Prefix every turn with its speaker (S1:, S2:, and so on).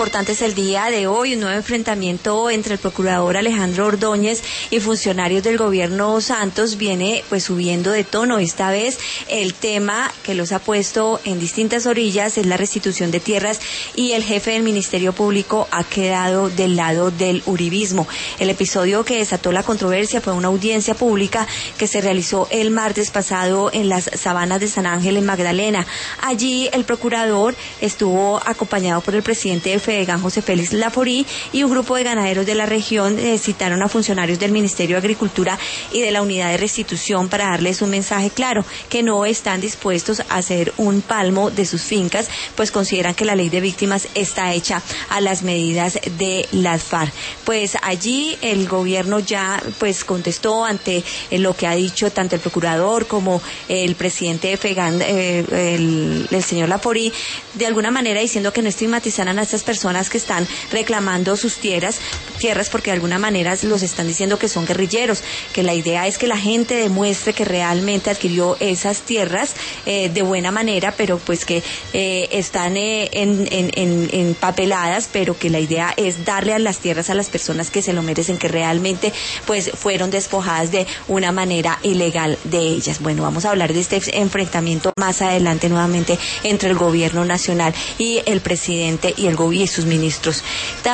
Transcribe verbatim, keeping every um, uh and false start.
S1: importantes el día de hoy, un nuevo enfrentamiento entre el procurador Alejandro Ordóñez y funcionarios del gobierno Santos viene pues subiendo de tono. Esta vez el tema que los ha puesto en distintas orillas es la restitución de tierras y el jefe del Ministerio Público ha quedado del lado del uribismo. El episodio que desató la controversia fue una audiencia pública que se realizó el martes pasado en las sabanas de San Ángel en Magdalena. Allí el procurador estuvo acompañado por el presidente de Fedegan, José Félix Laforí, y un grupo de ganaderos de la región eh, citaron a funcionarios del Ministerio de Agricultura y de la Unidad de Restitución para darles un mensaje claro, que no están dispuestos a hacer un palmo de sus fincas, pues consideran que la ley de víctimas está hecha a las medidas de las FARC. Pues allí el gobierno ya pues contestó ante eh, lo que ha dicho tanto el procurador como el presidente de Fedegan, eh, el, el señor Laforí, de alguna manera diciendo que no estigmatizaran a estas personas que están reclamando sus tierras, tierras porque de alguna manera los están diciendo que son guerrilleros, que la idea es que la gente demuestre que realmente adquirió esas tierras eh, de buena manera, pero pues que eh, están eh, en, en, en, empapeladas, pero que la idea es darle a las tierras a las personas que se lo merecen, que realmente pues fueron despojadas de una manera ilegal de ellas. Bueno, vamos a hablar de este enfrentamiento más adelante nuevamente entre el gobierno nacional y el presidente y el gobierno y sus ministros.